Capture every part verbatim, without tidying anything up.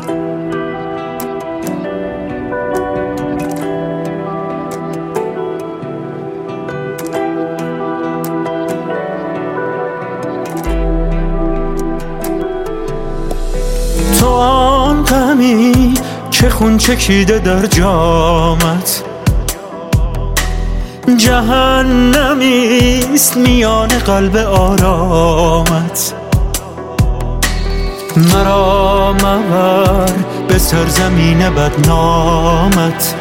تو آن غمی که خون چکیده در جامت، جهنمیست میان قلب آرامت. مرا مبر به سرزمین بدنامت،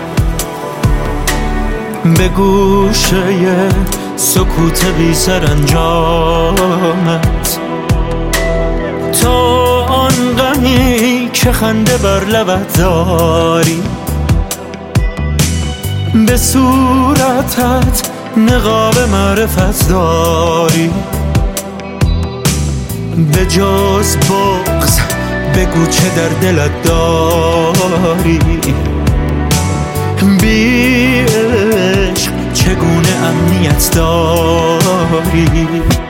به گوشه سکوت بی سرانجامت. تو آن غمی که خنده بر لبت داری، به صورتت نقاب معرفت داری. به جز بغض بگو چه در دلت داری، بی عشق چگونه امنیت داری.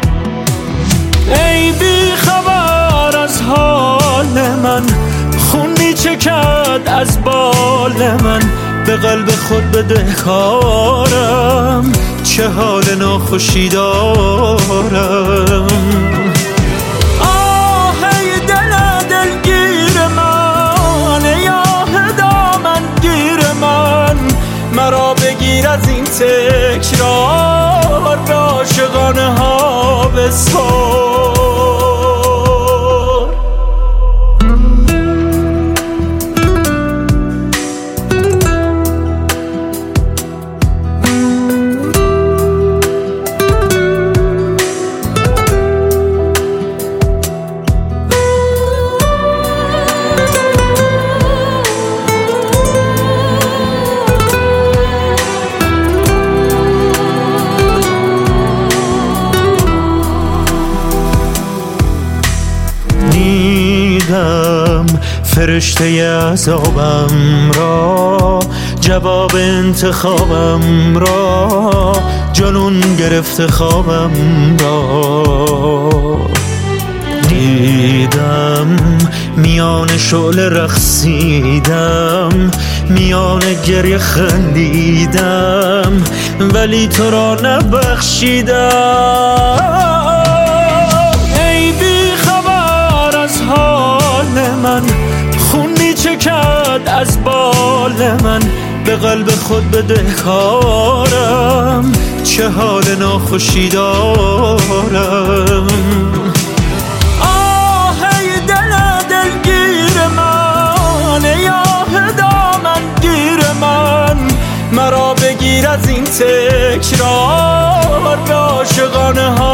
ای بی خبر از حال من، خون می چکد از بال من. به قلب خود بدهکارم، چه حال ناخوشی دارم. آه ای دل دلگیر من، ای آه دامن گیر من. مرا بگیر از این تکرار، به عاشقانه ها بسپار. فرشته عذابم را، جواب انتخابم را، جنون گرفته خوابم را. دیدم میان شعله رقصیدم، میان گریه خندیدم، ولی تو را نبخشیدم. ای بی خبر از حال من، خون می چکد از بال من. به قلب خود بدهکارم، چه حال ناخوشی دارم. آه ای دل دلگیر من، ای آه دامن گیر من. مرا بگیر از این تکرار، به عاشقانه ها